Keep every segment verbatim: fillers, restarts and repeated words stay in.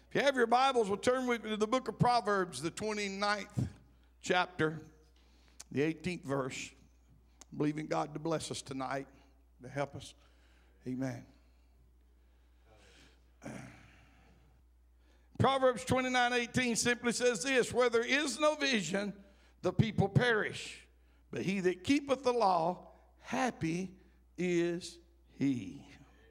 If you have your Bibles, we'll turn with me to the book of Proverbs, the twenty-ninth chapter, the eighteenth verse. I'm believing God to bless us tonight, to help us. Amen. Proverbs twenty-nine eighteen simply says this: where there is no vision, the people perish. But he that keepeth the law, happy is he.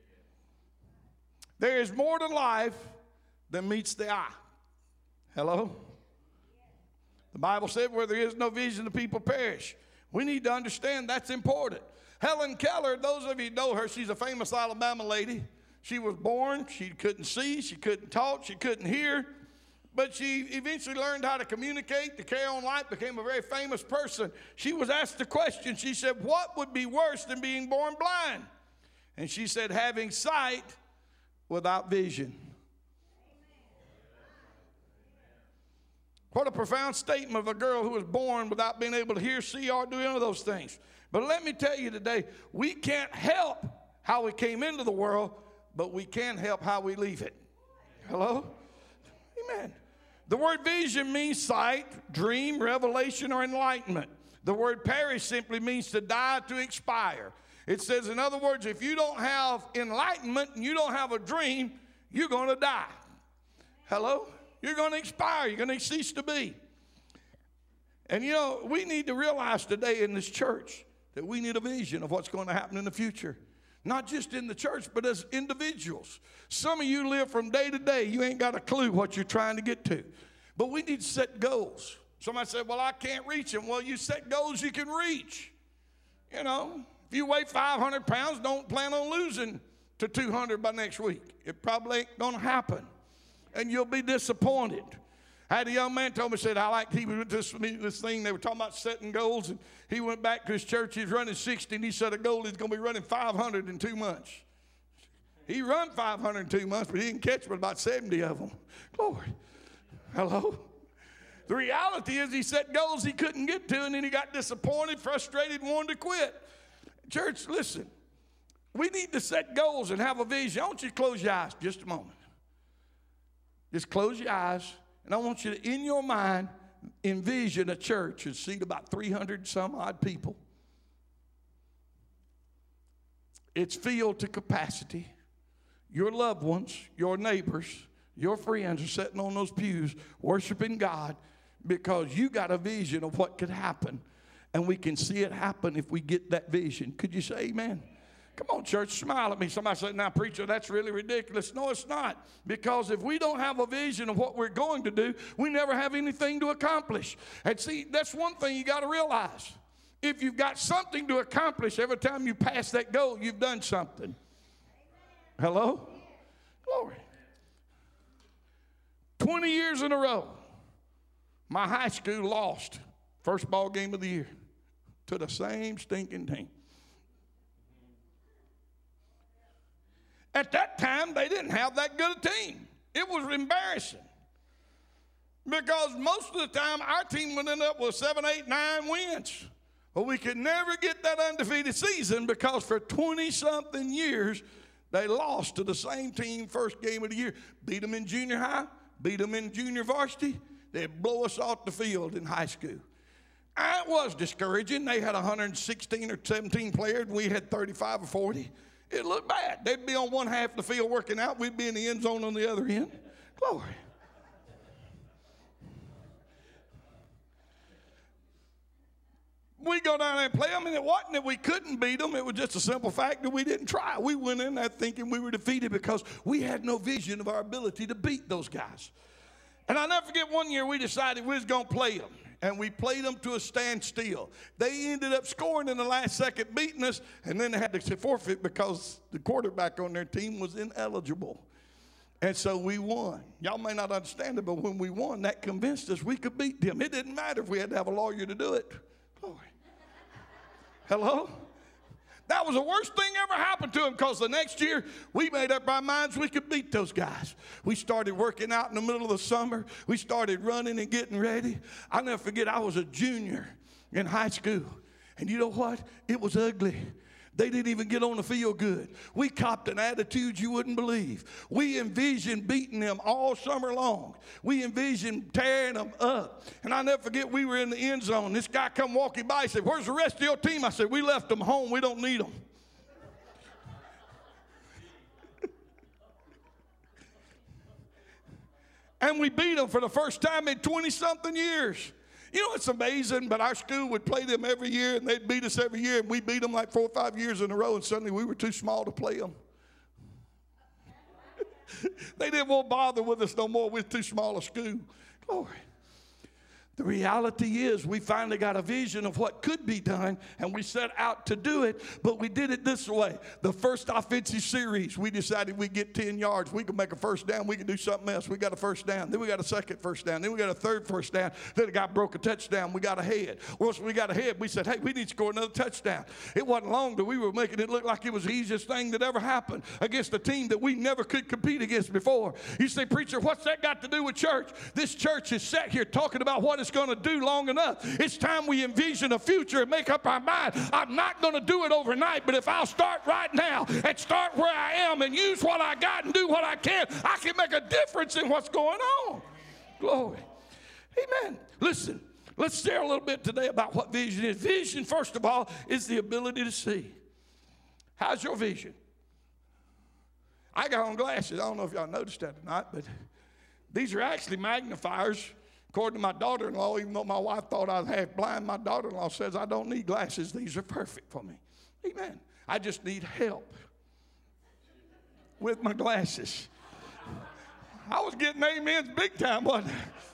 There is more to life than meets the eye. Hello? The Bible said where there is no vision, the people perish. We need to understand that's important. Helen Keller, those of you who know her, she's a famous Alabama lady. She was born, she couldn't see, she couldn't talk, she couldn't hear. But she eventually learned how to communicate, to carry on life, became a very famous person. She was asked the question, she said, what would be worse than being born blind? And she said, having sight without vision. What a profound statement of a girl who was born without being able to hear, see, or do any of those things. But let me tell you today, we can't help how we came into the world, but we can help how we leave it. Hello? Amen. The word vision means sight, dream, revelation, or enlightenment. The word perish simply means to die, to expire. It says, in other words, if you don't have enlightenment and you don't have a dream, you're going to die. Hello? You're going to expire. You're going to cease to be. And you know, we need to realize today in this church that we need a vision of what's going to happen in the future. Not just in the church, but as individuals. Some of you live from day to day. You ain't got a clue what you're trying to get to. But we need to set goals. Somebody said, well, I can't reach them. Well, you set goals you can reach. You know, if you weigh five hundred pounds, don't plan on losing to two hundred by next week. It probably ain't going to happen. And you'll be disappointed. I had a young man told me, said, I like, he went to this, this thing, they were talking about setting goals, and he went back to his church, he was running sixty, and he set a goal, he's going to be running five hundred in two months. He run five hundred in two months, but he didn't catch but about seventy of them. Glory. Hello? The reality is he set goals he couldn't get to, and then he got disappointed, frustrated, and wanted to quit. Church, listen, we need to set goals and have a vision. I want you to close your eyes just a moment. Just close your eyes, and I want you to, in your mind, envision a church and seat about three hundred some odd people. It's filled to capacity. Your loved ones, your neighbors, your friends are sitting on those pews worshiping God because you got a vision of what could happen, and we can see it happen if we get that vision. Could you say amen? Come on, church, smile at me. Somebody said, now, preacher, that's really ridiculous. No, it's not. Because if we don't have a vision of what we're going to do, we never have anything to accomplish. And see, that's one thing you got to realize. If you've got something to accomplish, every time you pass that goal, you've done something. Hello? Glory. twenty years in a row, my high school lost first ball game of the year to the same stinking team. At that time, they didn't have that good a team. It was embarrassing. Because most of the time, our team would end up with seven, eight, nine wins. But we could never get that undefeated season because for twenty-something years, they lost to the same team first game of the year. Beat them in junior high, beat them in junior varsity. They'd blow us off the field in high school. It was discouraging. They had one hundred sixteen or seventeen players, and we had thirty-five or forty. It looked bad. They'd be on one half of the field working out. We'd be in the end zone on the other end. Glory. We go down there and play them, and it wasn't that we couldn't beat them. It was just a simple fact that we didn't try. We went in there thinking we were defeated because we had no vision of our ability to beat those guys. And I'll never forget one year we decided we was going to play them. And we played them to a standstill. They ended up scoring in the last second, beating us, and then they had to forfeit because the quarterback on their team was ineligible. And so we won. Y'all may not understand it, but when we won, that convinced us we could beat them. It didn't matter if we had to have a lawyer to do it. Glory. Hello? That was the worst thing ever happened to them because the next year we made up our minds we could beat those guys. We started working out in the middle of the summer. We started running and getting ready. I'll never forget, I was a junior in high school. And you know what? It was ugly. They didn't even get on the field good. We copped an attitude you wouldn't believe. We envisioned beating them all summer long. We envisioned tearing them up. And I never forget, we were in the end zone. This guy come walking by. He said, "Where's the rest of your team?" I said, "We left them home. We don't need them." And we beat them for the first time in twenty-something years. You know, it's amazing, but our school would play them every year, and they'd beat us every year, and we beat them like four or five years in a row, and suddenly we were too small to play them. They didn't want to bother with us no more. We were too small a school. Glory. The reality is we finally got a vision of what could be done, and we set out to do it, but we did it this way. The first offensive series, we decided we'd get ten yards. We could make a first down. We could do something else. We got a first down. Then we got a second first down. Then we got a third first down. Then a guy broke a touchdown. We got ahead. Once we got ahead, we said, "Hey, we need to score another touchdown." It wasn't long that we were making it look like it was the easiest thing that ever happened against a team that we never could compete against before. You say, "Preacher, what's that got to do with church?" This church is sat here talking about what it's going to do long enough. It's time we envision a future and make up our mind. I'm not going to do it overnight, but if I'll start right now and start where I am and use what I got and do what I can, I can make a difference in what's going on. Glory. Amen. Listen, let's share a little bit today about what vision is. Vision, first of all, is the ability to see. How's your vision? I got on glasses. I don't know if y'all noticed that or not, but these are actually magnifiers. According to my daughter-in-law, even though my wife thought I was half blind, my daughter-in-law says I don't need glasses. These are perfect for me. Amen. I just need help with my glasses. I was getting amens big time, wasn't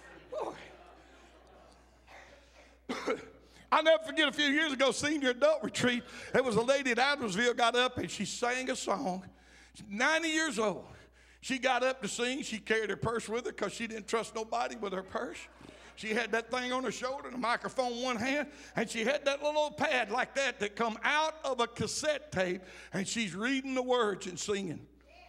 I? I'll never forget, a few years ago, senior adult retreat, there was a lady at Adamsville got up and she sang a song. She's ninety years old. She got up to sing. She carried her purse with her because she didn't trust nobody with her purse. She had that thing on her shoulder and a microphone in one hand, and she had that little old pad like that that come out of a cassette tape, and she's reading the words and singing.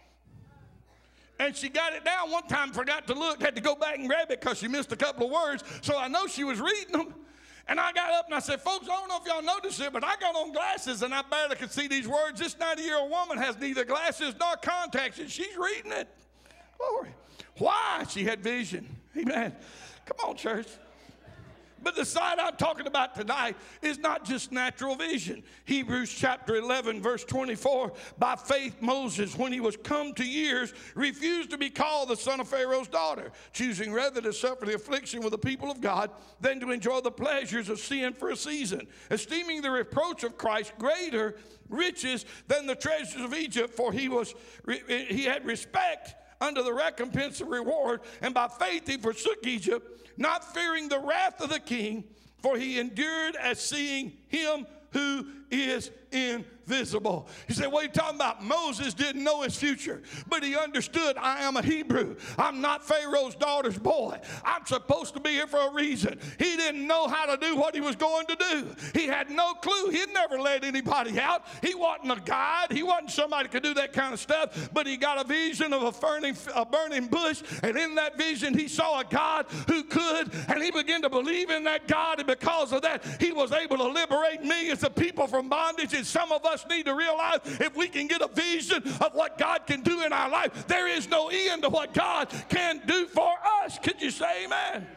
And she got it down one time, forgot to look, had to go back and grab it because she missed a couple of words, so I know she was reading them. And I got up and I said, "Folks, I don't know if y'all noticed it, but I got on glasses and I barely could see these words. This ninety-year-old woman has neither glasses nor contacts, and she's reading it." Glory. Why? She had vision. Amen. Come on, church. But the side I'm talking about tonight is not just natural vision. Hebrews chapter eleven, verse twenty-four, by faith Moses, when he was come to years, refused to be called the son of Pharaoh's daughter, choosing rather to suffer the affliction with the people of God than to enjoy the pleasures of sin for a season, esteeming the reproach of Christ greater riches than the treasures of Egypt, for he was he had respect under the recompense of reward, and by faith he forsook Egypt, not fearing the wrath of the king, for he endured as seeing him who is invisible. You say, "What are you talking about?" Moses didn't know his future, but he understood, I am a Hebrew. I'm not Pharaoh's daughter's boy. I'm supposed to be here for a reason. He didn't know how to do what he was going to do. He had no clue. He'd never led anybody out. He wasn't a guide. He wasn't somebody that could do that kind of stuff, but he got a vision of a burning, a burning bush, and in that vision he saw a God who could, and he began to believe in that God, and because of that he was able to liberate millions of people from bondage. And some of us need to realize, if we can get a vision of what God can do in our life, there is no end to what God can do for us. Could you say amen?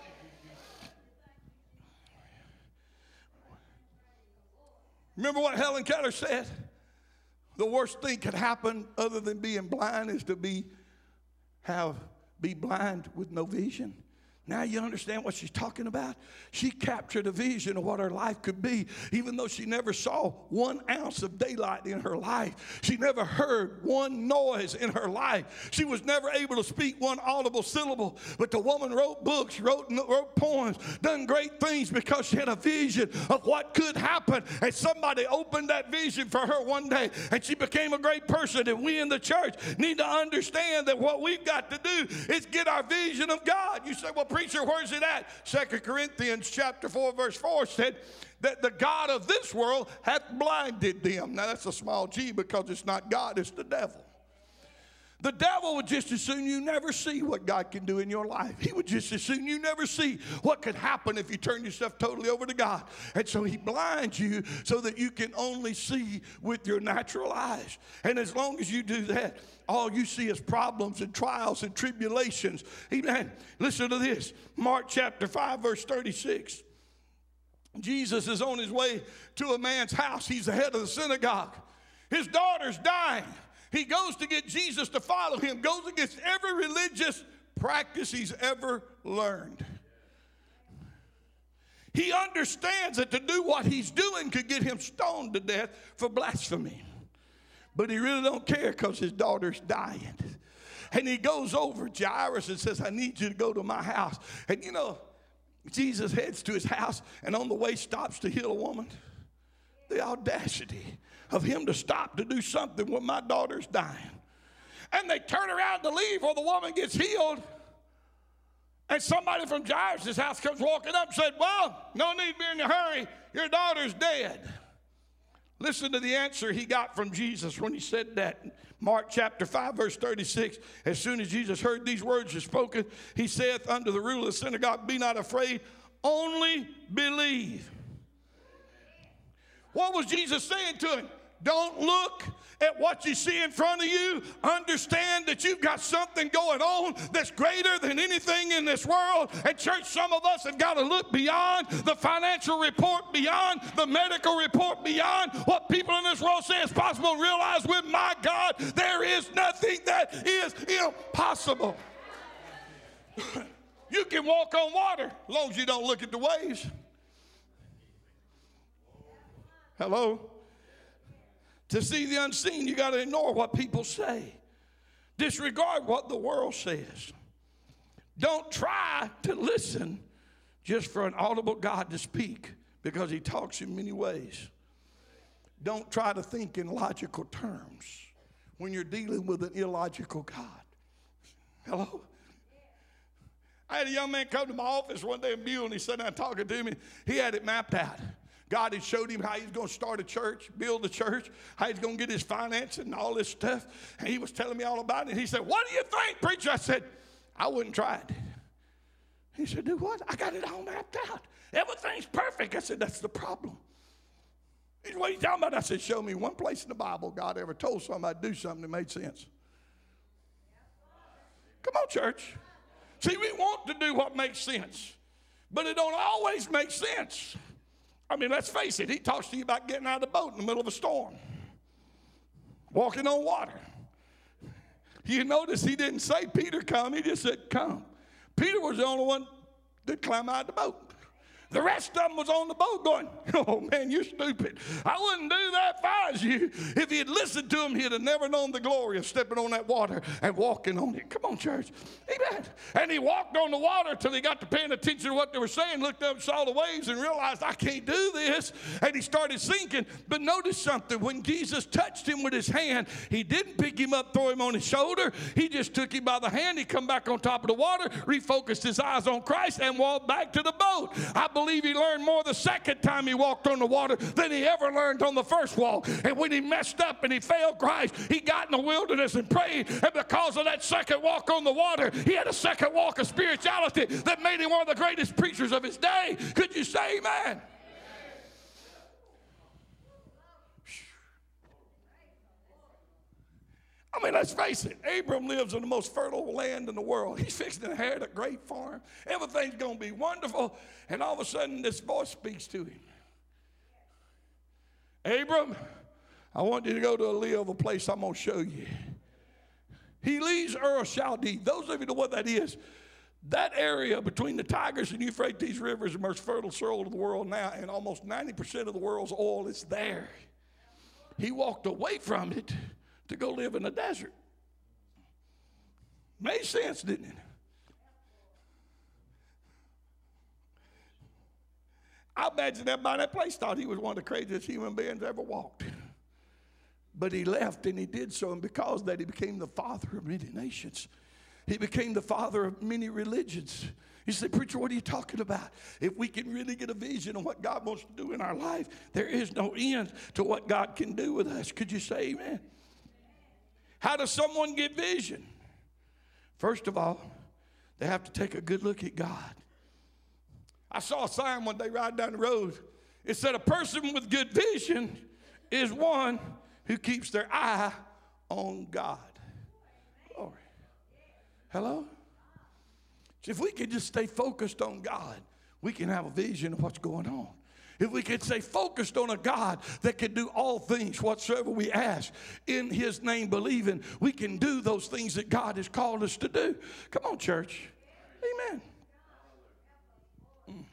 Remember what Helen Keller said? The worst thing could happen other than being blind is to be have be blind with no vision. Now you understand what she's talking about? She captured a vision of what her life could be, even though she never saw one ounce of daylight in her life. She never heard one noise in her life. She was never able to speak one audible syllable. But the woman wrote books, wrote, wrote poems, done great things because she had a vision of what could happen. And somebody opened that vision for her one day, and she became a great person. And we in the church need to understand that what we've got to do is get our vision of God. You say, "Well, preacher, where's it at?" Second Corinthians chapter four, verse four said that the God of this world hath blinded them. Now that's a small g because it's not God, it's the devil. The devil would just as soon you never see what God can do in your life. He would just as soon you never see what could happen if you turn yourself totally over to God. And so he blinds you so that you can only see with your natural eyes. And as long as you do that, all you see is problems and trials and tribulations. Amen. Listen to this. Mark chapter five, verse thirty-six. Jesus is on his way to a man's house. He's the head of the synagogue. His daughter's dying. He goes to get Jesus to follow him, goes against every religious practice he's ever learned. He understands that to do what he's doing could get him stoned to death for blasphemy. But he really don't care because his daughter's dying. And he goes over to Jairus and says, I need you to go to my house. And you know, Jesus heads to his house and on the way stops to heal a woman. The audacity of him to stop to do something when my daughter's dying. And they turn around to leave while the woman gets healed. And somebody from Jairus' house comes walking up and said, well, no need to be in a hurry. Your daughter's dead. Listen to the answer he got from Jesus when he said that. Mark chapter five, verse thirty-six. As soon as Jesus heard these words were spoken, he saith unto the ruler of the synagogue, be not afraid, only believe. What was Jesus saying to him? Don't look at what you see in front of you. Understand that you've got something going on that's greater than anything in this world. And church, some of us have got to look beyond the financial report, beyond the medical report, beyond what people in this world say is possible, and realize with my God, there is nothing that is impossible. You can walk on water as long as you don't look at the waves. Hello? To see the unseen, you got to ignore what people say. Disregard what the world says. Don't try to listen just for an audible God to speak, because he talks in many ways. Don't try to think in logical terms when you're dealing with an illogical God. Hello? I had a young man come to my office one day in Buell, and he sat down talking to me. He had it mapped out. God had showed him how he's going to start a church, build a church, how he's going to get his financing and all this stuff. And he was telling me all about it. And he said, what do you think, preacher? I said, I wouldn't try it. He said, do what? I got it all mapped out. Everything's perfect. I said, that's the problem. He said, what are you talking about? I said, show me one place in the Bible God ever told somebody to do something that made sense. Come on, church. See, we want to do what makes sense, but it don't always make sense. I mean, let's face it, he talks to you about getting out of the boat in the middle of a storm, walking on water. You notice he didn't say, Peter, come. He just said, come. Peter was the only one that climbed out of the boat. The rest of them was on the boat going, oh, man, you're stupid. I wouldn't do that if I was you. If he had listened to him, he'd have never known the glory of stepping on that water and walking on it. Come on, church. Amen. And he walked on the water until he got to paying attention to what they were saying, looked up, saw the waves, and realized, I can't do this. And he started sinking. But notice something. When Jesus touched him with his hand, he didn't pick him up, throw him on his shoulder. He just took him by the hand. He come back on top of the water, refocused his eyes on Christ, and walked back to the boat. I believe believe he learned more the second time he walked on the water than he ever learned on the first walk. And when he messed up and he failed Christ, he got in the wilderness and prayed. And because of that second walk on the water, he had a second walk of spirituality that made him one of the greatest preachers of his day. Could you say amen? I mean, let's face it. Abram lives in the most fertile land in the world. He's fixing to inherit a great farm. Everything's going to be wonderful. And all of a sudden, this voice speaks to him. Abram, I want you to go to a little place I'm going to show you. He leaves Ur of Chaldee. Those of you know what that is. That area between the Tigris and Euphrates rivers is the most fertile soil of the world now, and almost ninety percent of the world's oil is there. He walked away from it to go live in the desert. Made sense, didn't it? I imagine everybody in that place thought he was one of the craziest human beings ever walked. But he left, and he did so, and because of that, he became the father of many nations. He became the father of many religions. You say, preacher, what are you talking about? If we can really get a vision of what God wants to do in our life, there is no end to what God can do with us. Could you say amen? How does someone get vision? First of all, they have to take a good look at God. I saw a sign one day riding down the road. It said a person with good vision is one who keeps their eye on God. Glory. Hello? So if we could just stay focused on God, we can have a vision of what's going on. If we could stay focused on a God that can do all things whatsoever we ask in his name believing, we can do those things that God has called us to do. Come on, church. Amen. Mm.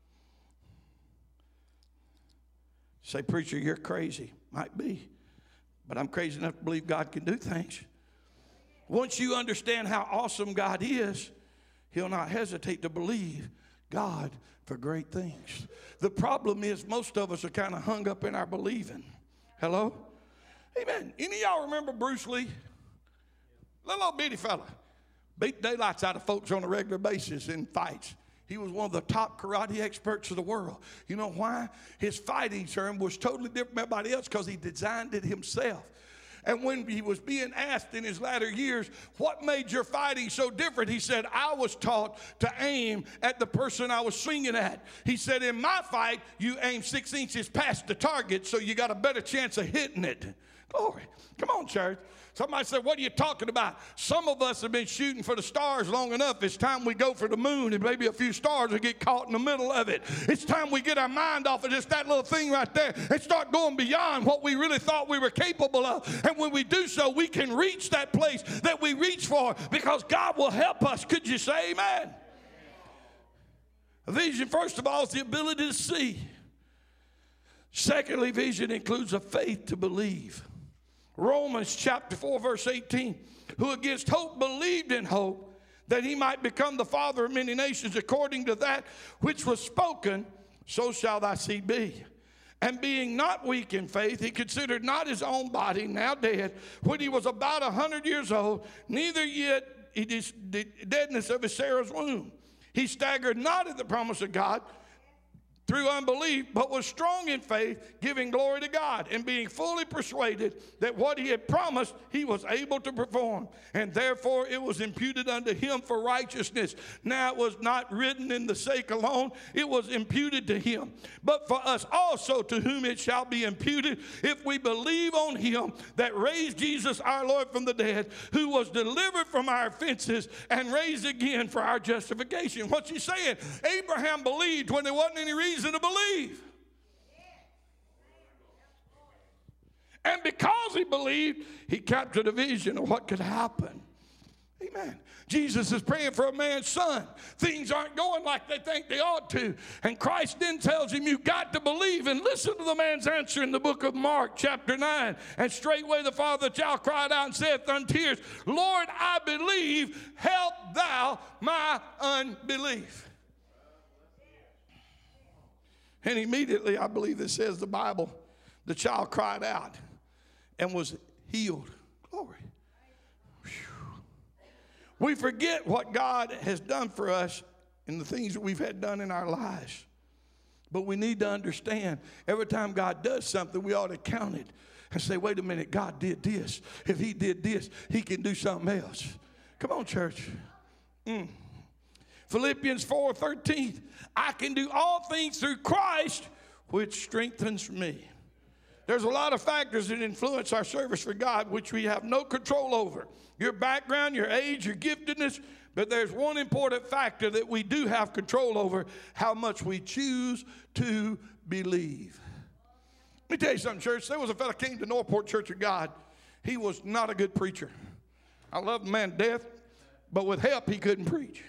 Say, preacher, you're crazy. Might be. But I'm crazy enough to believe God can do things. Once you understand how awesome God is, he'll not hesitate to believe God for great things. The problem is most of us are kind of hung up in our believing. Hello? Amen. Any of y'all remember Bruce Lee? Little old bitty fella. Beat daylights out of folks on a regular basis in fights. He was one of the top karate experts of the world. You know why? His fighting term was totally different from everybody else because he designed it himself. And when he was being asked in his latter years, what made your fighting so different? He said, I was taught to aim at the person I was swinging at. He said, in my fight, you aim six inches past the target, so you got a better chance of hitting it. Glory. Come on, church. Somebody said, what are you talking about? Some of us have been shooting for the stars long enough. It's time we go for the moon, and maybe a few stars will get caught in the middle of it. It's time we get our mind off of just that little thing right there and start going beyond what we really thought we were capable of. And when we do so, we can reach that place that we reach for because God will help us. Could you say amen? A vision, first of all, is the ability to see. Secondly, vision includes a faith to believe. Romans chapter four, verse eighteen, who against hope believed in hope that he might become the father of many nations according to that which was spoken, so shall thy seed be. And being not weak in faith, he considered not his own body, now dead, when he was about a hundred years old, neither yet the deadness of his Sarah's womb. He staggered not at the promise of God through unbelief, but was strong in faith, giving glory to God, and being fully persuaded that what he had promised he was able to perform. And therefore it was imputed unto him for righteousness. Now it was not written in the sake alone, it was imputed to him. But for us also, to whom it shall be imputed, if we believe on him that raised Jesus our Lord from the dead, who was delivered from our offenses and raised again for our justification. What's he saying? Abraham believed when there wasn't any reason to believe. And because he believed, he captured a vision of what could happen. Amen. Jesus is praying for a man's son. Things aren't going like they think they ought to. And Christ then tells him, you've got to believe. And listen to the man's answer in the book of Mark, chapter nine. And straightway the father of the child cried out and saith unto tears, Lord, I believe, help thou my unbelief. And immediately, I believe it says the Bible, the child cried out and was healed. Glory. Whew. We forget what God has done for us and the things that we've had done in our lives. But we need to understand every time God does something, we ought to count it and say, wait a minute, God did this. If he did this, he can do something else. Come on, church. Mm. Philippians four thirteen, I can do all things through Christ, which strengthens me. There's a lot of factors that influence our service for God, which we have no control over. Your background, your age, your giftedness, but there's one important factor that we do have control over, how much we choose to believe. Let me tell you something, church. There was a fellow came to Northport Church of God. He was not a good preacher. I love the man to death, but with help, he couldn't preach.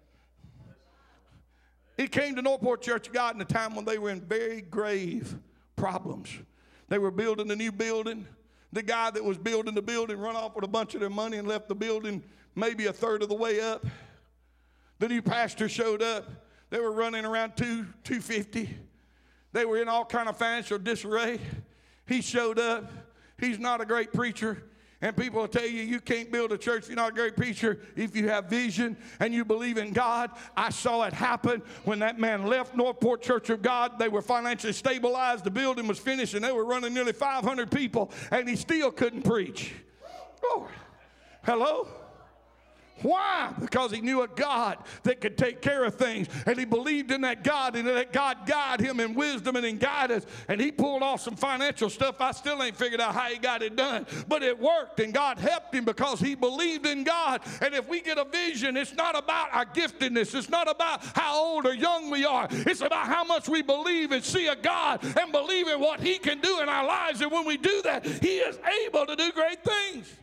He came to Northport Church of God in a time when they were in very grave problems. They were building a new building. The guy that was building the building run off with a bunch of their money and left the building maybe a third of the way up. The new pastor showed up. They were running around two, two fifty. They were in all kind of financial disarray. He showed up. He's not a great preacher. And people will tell you, you can't build a church if you're not a great preacher. If you have vision and you believe in God, I saw it happen when that man left Northport Church of God. They were financially stabilized. The building was finished, and they were running nearly five hundred people, and he still couldn't preach. Glory. Hello? Why? Because he knew a God that could take care of things. And he believed in that God, and that God guided him in wisdom and in guidance. And he pulled off some financial stuff. I still ain't figured out how he got it done. But it worked, and God helped him because he believed in God. And if we get a vision, it's not about our giftedness. It's not about how old or young we are. It's about how much we believe and see a God and believe in what he can do in our lives. And when we do that, he is able to do great things.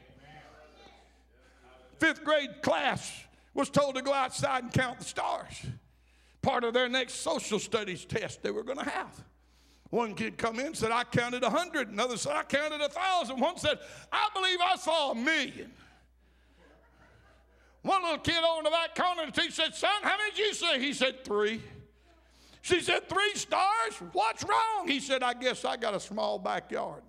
Fifth grade class was told to go outside and count the stars. Part of their next social studies test they were going to have. One kid come in and said, I counted a hundred. Another said, I counted a thousand. One said, I believe I saw a million. One little kid over to that corner, the teacher said, son, how many did you see? He said, three. She said, three stars? What's wrong? He said, I guess I got a small backyard.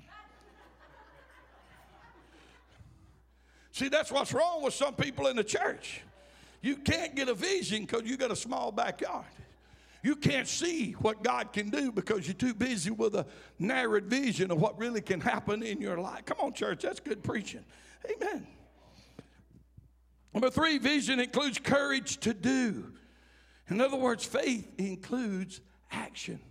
See, that's what's wrong with some people in the church. You can't get a vision because you got a small backyard. You can't see what God can do because you're too busy with a narrowed vision of what really can happen in your life. Come on, church, that's good preaching. Amen. Number three, vision includes courage to do. In other words, faith includes action.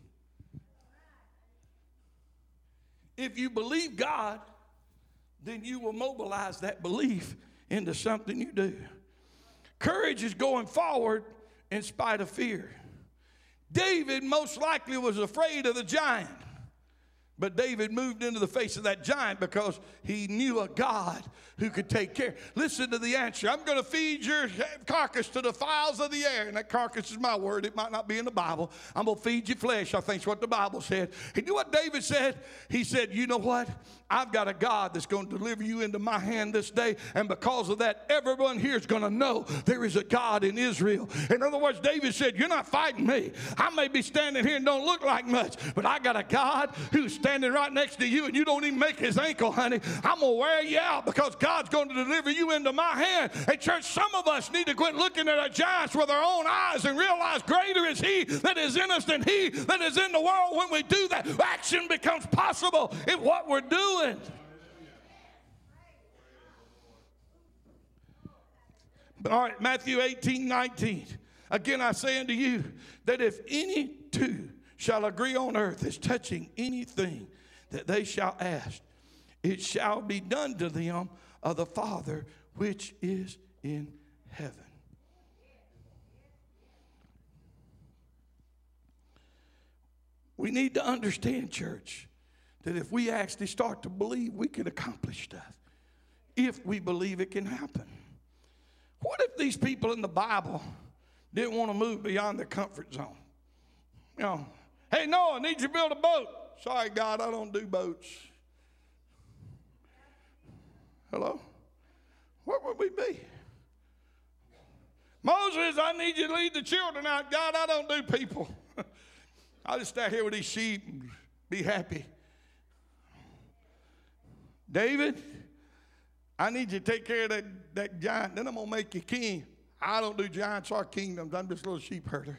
If you believe God, then you will mobilize that belief into something you do. Courage is going forward in spite of fear. David most likely was afraid of the giant, but David moved into the face of that giant because he knew a God who could take care. Listen to the answer. I'm going to feed your carcass to the fowls of the air. And that carcass is my word. It might not be in the Bible. I'm going to feed you flesh, I think is what the Bible said. And you know what David said? He said, you know what? I've got a God that's going to deliver you into my hand this day. And because of that, everyone here is going to know there is a God in Israel. In other words, David said, you're not fighting me. I may be standing here and don't look like much, but I got a God who's standing right next to you, and you don't even make his ankle, honey. I'm going to wear you out because God's going to deliver you into my hand. Hey, church, some of us need to quit looking at our giants with our own eyes and realize greater is he that is in us than he that is in the world. When we do that, action becomes possible in what we're doing. All right, Matthew eighteen nineteen. Again, I say unto you that if any two shall agree on earth as touching anything that they shall ask, it shall be done to them of the Father which is in heaven. We need to understand, church, that if we actually start to believe, we can accomplish stuff. If we believe it can happen. What if these people in the Bible didn't want to move beyond their comfort zone? You know, hey, Noah, I need you to build a boat. Sorry, God, I don't do boats. Hello? Where would we be? Moses, I need you to lead the children out. God, I don't do people. I'll just stay here with these sheep and be happy. David, I need you to take care of that, that giant. Then I'm going to make you king. I don't do giants or kingdoms. I'm just a little sheep herder.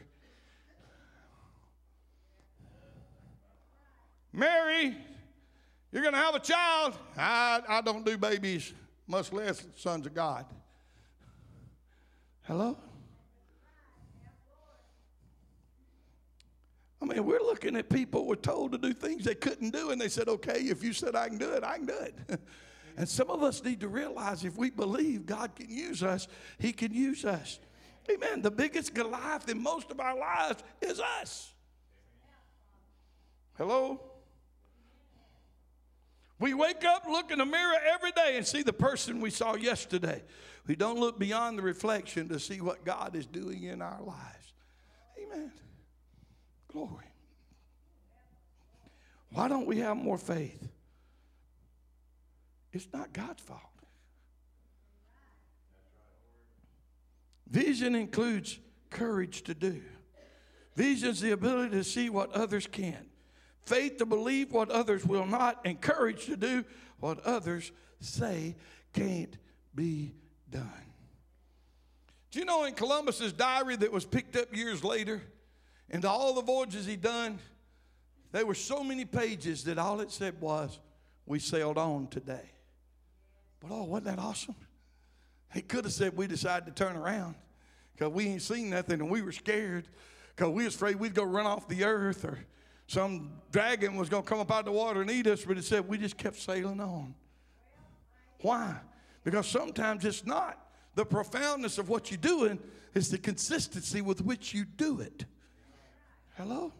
Mary, you're going to have a child. I, I don't do babies, much less sons of God. Hello? I mean, we're looking at people who were told to do things they couldn't do, and they said, okay, if you said I can do it, I can do it. And some of us need to realize if we believe God can use us, he can use us. Amen. The biggest Goliath in most of our lives is us. Hello? We wake up, look in the mirror every day and see the person we saw yesterday. We don't look beyond the reflection to see what God is doing in our lives. Amen. Glory. Why don't we have more faith? It's not God's fault. Vision includes courage to do. Vision is the ability to see what others can't. Faith to believe what others will not, and courage to do what others say can't be done. Do you know in Columbus's diary that was picked up years later, and all the voyages he done, there were so many pages that all it said was, we sailed on today. But oh, wasn't that awesome? He could have said we decided to turn around because we ain't seen nothing and we were scared because we was afraid we'd go run off the earth or some dragon was going to come up out of the water and eat us. But it said we just kept sailing on. Why? Because sometimes it's not the profoundness of what you're doing, it's the consistency with which you do it. Hello?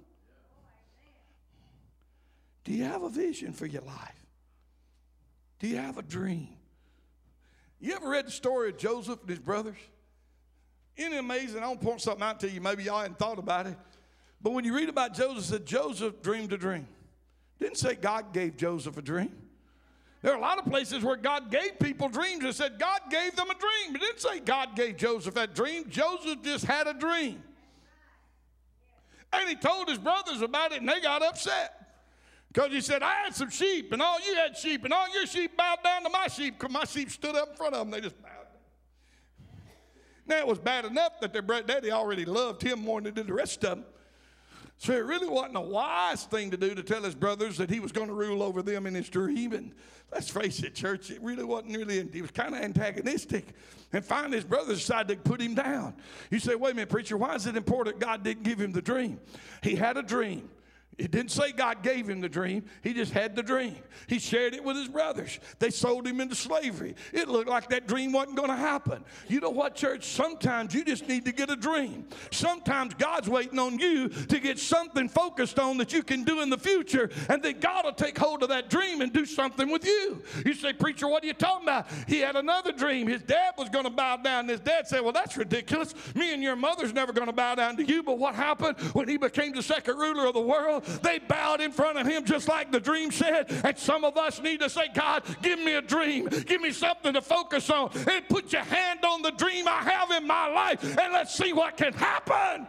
Do you have a vision for your life? Do you have a dream? You ever read the story of Joseph and his brothers? Isn't it amazing? I want to point something out to you. Maybe y'all hadn't thought about it. But when you read about Joseph, it said Joseph dreamed a dream. Didn't say God gave Joseph a dream. There are a lot of places where God gave people dreams. It said God gave them a dream. It didn't say God gave Joseph that dream. Joseph just had a dream. And he told his brothers about it, and they got upset. Because he said, I had some sheep, and all you had sheep, and all your sheep bowed down to my sheep, because my sheep stood up in front of them. They just bowed down. Now, it was bad enough that their daddy already loved him more than they did the rest of them. So it really wasn't a wise thing to do to tell his brothers that he was going to rule over them in his dream. And let's face it, church, it really wasn't really, he was kind of antagonistic. And finally, his brothers decided to put him down. You say, wait a minute, preacher, why is it important God didn't give him the dream? He had a dream. It didn't say God gave him the dream. He just had the dream. He shared it with his brothers. They sold him into slavery. It looked like that dream wasn't going to happen. You know what, church? Sometimes you just need to get a dream. Sometimes God's waiting on you to get something focused on that you can do in the future, and then God will take hold of that dream and do something with you. You say, preacher, what are you talking about? He had another dream. His dad was going to bow down. And his dad said, well, that's ridiculous. Me and your mother's never going to bow down to you. But what happened when he became the second ruler of the world? They bowed in front of him just like the dream said. And some of us need to say, God, give me a dream. Give me something to focus on. And put your hand on the dream I have in my life, and let's see what can happen.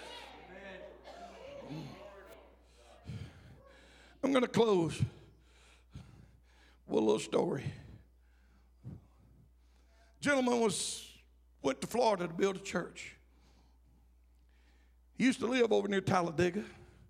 I'm going to close with a little story. Gentleman was went to Florida to build a church. He used to live over near Talladega.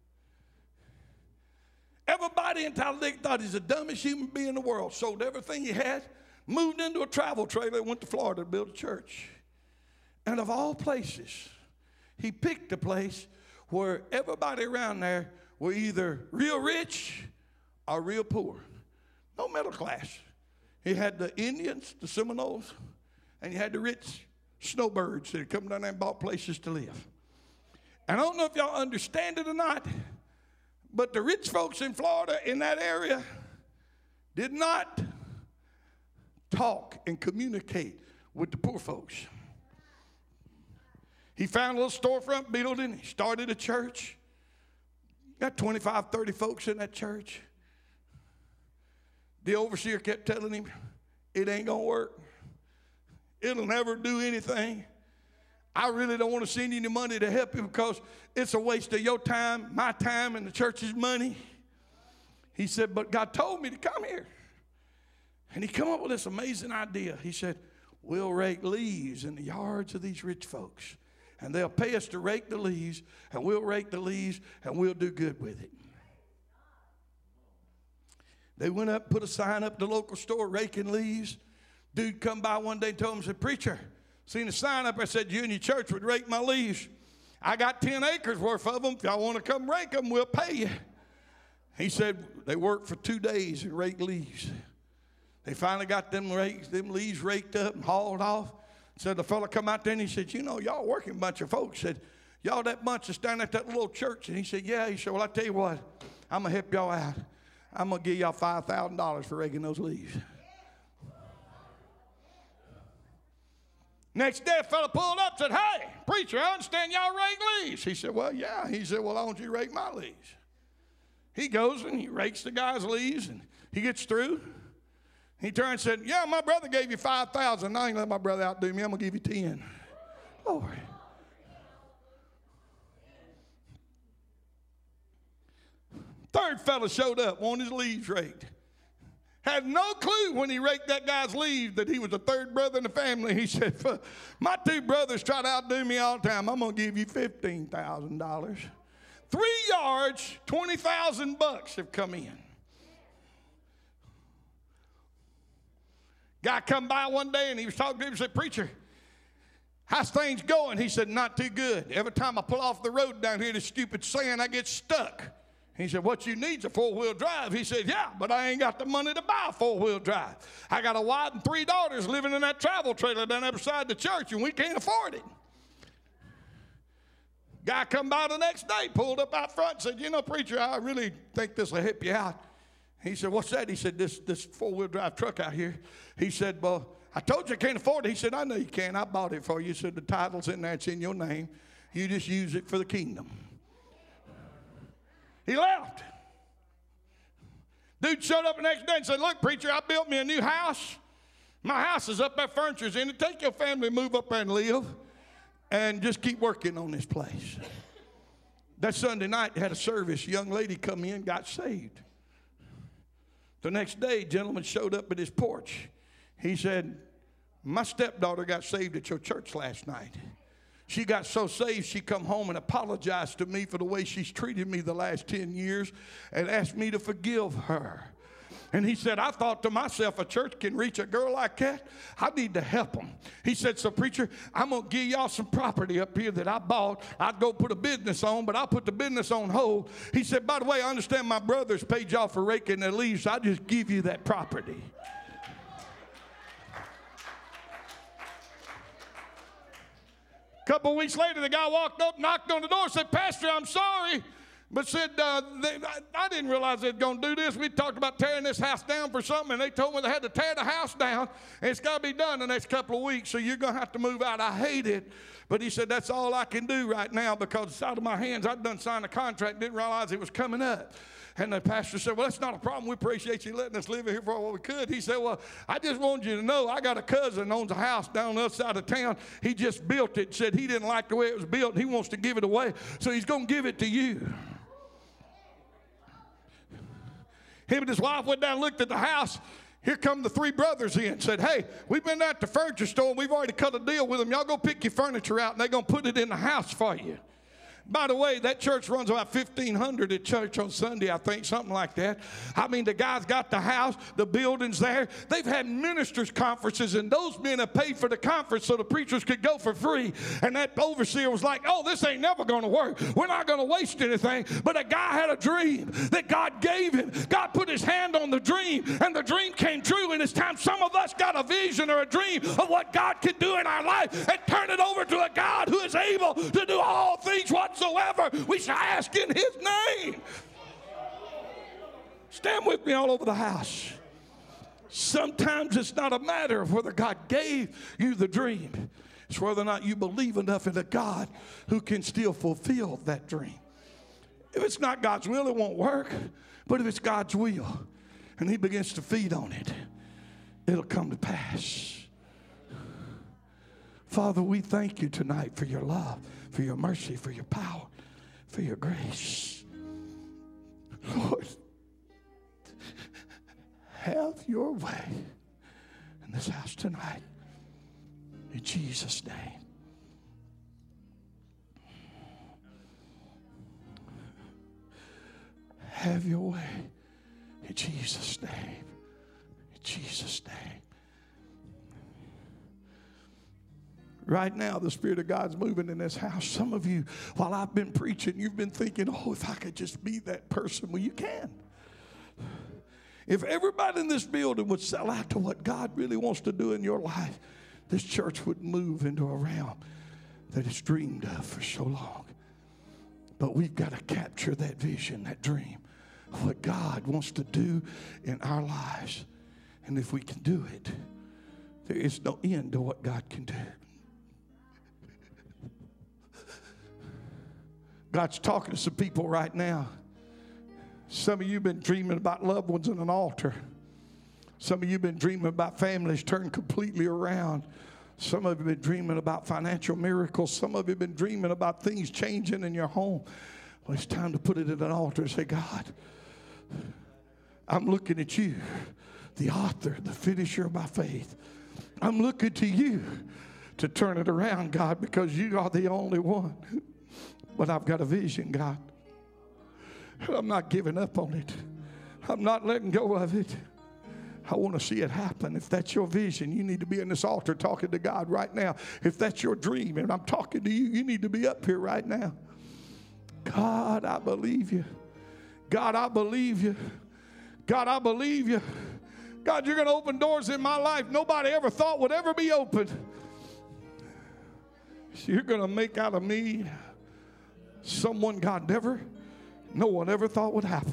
Everybody in Talladega thought he's the dumbest human being in the world. Sold everything he had, moved into a travel trailer, and went to Florida to build a church. And of all places, he picked a place where everybody around there were either real rich or real poor. No middle class. He had the Indians, the Seminoles, and you had the rich snowbirds that had come down there and bought places to live. And I don't know if y'all understand it or not, but the rich folks in Florida in that area did not talk and communicate with the poor folks. He found a little storefront building. He started a church. Got twenty-five, thirty folks in that church. The overseer kept telling him, it ain't going to work. It'll never do anything. I really don't want to send you any money to help you because it's a waste of your time, my time, and the church's money. He said, but God told me to come here. And he come up with this amazing idea. He said, we'll rake leaves in the yards of these rich folks. And they'll pay us to rake the leaves, and we'll rake the leaves, and we'll do good with it. They went up, put a sign up at the local store, raking leaves. Dude come by one day and told him, said, preacher, seen a sign up that said you and your church would rake my leaves. I got ten acres worth of them. If y'all want to come rake them, we'll pay you. He said they worked for two days and raked leaves. They finally got them, raked, them leaves raked up and hauled off. Said the fellow come out there and he said, you know, y'all working bunch of folks. Said, y'all that bunch is standing at that little church. And he said, yeah. He said, well, I tell you what, I'm going to help y'all out. I'm going to give y'all five thousand dollars for raking those leaves. Next day, a fella pulled up and said, hey, preacher, I understand y'all rake leaves. He said, well, yeah. He said, well, I want you to rake my leaves. He goes and he rakes the guy's leaves, and he gets through. He turned and said, yeah, my brother gave you five thousand dollars. I ain't let my brother outdo me. I'm going to give you ten. Lord. Third fella showed up, wanted his leaves raked. Had no clue when he raked that guy's leaves that he was the third brother in the family. He said, my two brothers try to outdo me all the time. I'm going to give you fifteen thousand dollars. Three yards, twenty thousand bucks have come in. Guy come by one day and he was talking to him and said, "Preacher, how's things going?" He said, "Not too good. Every time I pull off the road down here, this stupid sand, I get stuck." He said, "What you need is a four-wheel drive." He said, "Yeah, but I ain't got the money to buy a four-wheel drive. I got a wife and three daughters living in that travel trailer down there beside the church, and we can't afford it." Guy come by the next day, pulled up out front and said, "You know, preacher, I really think this will help you out." He said, "What's that?" He said, this, this four-wheel drive truck out here." He said, "Well, I told you I can't afford it." He said, "I know you can. I bought it for you." He said, "The title's in there. It's in your name. You just use it for the kingdom." He left. Dude showed up the next day and said, "Look, preacher, I built me a new house. My house is up there, furniture's in it. Take your family and move up there and live, and just keep working on this place." That Sunday night, they had a service. A young lady come in, got saved. The next day, a gentleman showed up at his porch. He said, "My stepdaughter got saved at your church last night. She got so saved, she come home and apologized to me for the way she's treated me the last ten years and asked me to forgive her." And he said, "I thought to myself, a church can reach a girl like that? I need to help them." He said, "So preacher, I'm going to give y'all some property up here that I bought. I'd go put a business on, but I'll put the business on hold." He said, "By the way, I understand my brothers paid y'all for raking their leaves, so I'll just give you that property." A couple of weeks later, the guy walked up, knocked on the door, said, "Pastor, I'm sorry, but said, uh, they, I, I didn't realize they were going to do this. We talked about tearing this house down for something, and they told me they had to tear the house down, and it's got to be done the next couple of weeks, so you're going to have to move out. I hate it." But he said, "That's all I can do right now because it's out of my hands. I'd done signed a contract, didn't realize it was coming up." And the pastor said, "Well, that's not a problem. We appreciate you letting us live here for what we could." He said, "Well, I just wanted you to know I got a cousin that owns a house down the other side of town. He just built it. Said he didn't like the way it was built. And he wants to give it away. So he's going to give it to you." Him and his wife went down and looked at the house. Here come the three brothers in. Said, "Hey, we've been at the furniture store and we've already cut a deal with them. Y'all go pick your furniture out and they're going to put it in the house for you." By the way, that church runs about fifteen hundred at church on Sunday, I think, something like that. I mean, the guy's got the house, the building's there. They've had ministers' conferences, and those men have paid for the conference so the preachers could go for free. And that overseer was like, "Oh, this ain't never going to work. We're not going to waste anything." But a guy had a dream that God gave him. God put his hand on the dream, and the dream came true. And it's time some of us got a vision or a dream of what God can do in our life and turn it over to a God who is able to do all things whatsoever we shall ask in his name. Stand with me all over the house. Sometimes it's not a matter of whether God gave you the dream. It's whether or not you believe enough in a God who can still fulfill that dream. If it's not God's will, it won't work. But if it's God's will and he begins to feed on it, it'll come to pass. Father, we thank you tonight for your love, for your mercy, for your power, for your grace. Lord, have your way in this house tonight. In Jesus' name. Have your way in Jesus' name. In Jesus' name. Right now, the Spirit of God's moving in this house. Some of you, while I've been preaching, you've been thinking, "Oh, if I could just be that person." Well, you can. If everybody in this building would sell out to what God really wants to do in your life, this church would move into a realm that it's dreamed of for so long. But we've got to capture that vision, that dream of what God wants to do in our lives. And if we can do it, there is no end to what God can do. God's talking to some people right now. Some of you have been dreaming about loved ones in an altar. Some of you have been dreaming about families turned completely around. Some of you have been dreaming about financial miracles. Some of you have been dreaming about things changing in your home. Well, it's time to put it at an altar and say, "God, I'm looking at you, the author, the finisher of my faith. I'm looking to you to turn it around, God, because you are the only one. But I've got a vision, God. I'm not giving up on it. I'm not letting go of it. I want to see it happen. If that's your vision, you need to be in this altar talking to God right now. If that's your dream and I'm talking to you, you need to be up here right now. God, I believe you. God, I believe you. God, I believe you. God, you're going to open doors in my life nobody ever thought would ever be opened. You're going to make out of me someone God never, no one ever thought would happen.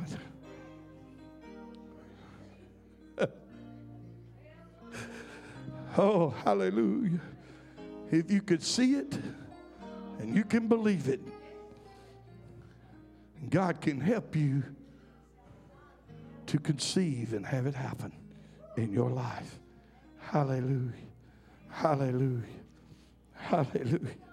Oh, hallelujah. If you could see it and you can believe it, God can help you to conceive and have it happen in your life. Hallelujah. Hallelujah. Hallelujah.